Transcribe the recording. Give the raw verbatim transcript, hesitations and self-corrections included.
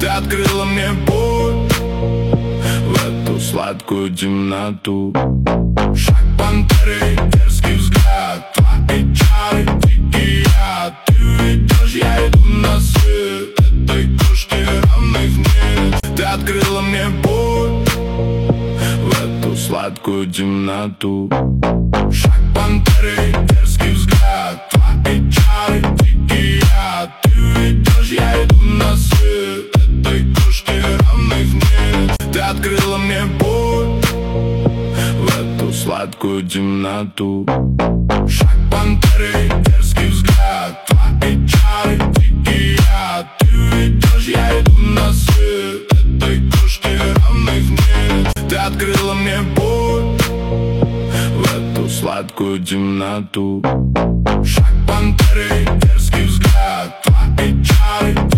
открыла мне путь в эту сладкую темноту. Шаг пантеры, дерзкий взгляд, твои чары, дикий яд. Ты ведешь, я иду на свет, этой кошке равных нет. Ты открыла мне путь в эту сладкую темноту. Шаг пантеры, дерзкий взгляд, твои чары, дикий яд. Ты ведешь, я иду на свет, этой кошке равных нет. Ты открыла мне путь в эту сладкую темноту. Шаг пантеры, дерзкий взгляд, твои чары, дикий яд. Ты ведешь, я иду на свет, этой кошке равных нет. Ты открыла мне путь в эту сладкую темноту. Шаг пантеры, дерзкий взгляд, твои чары.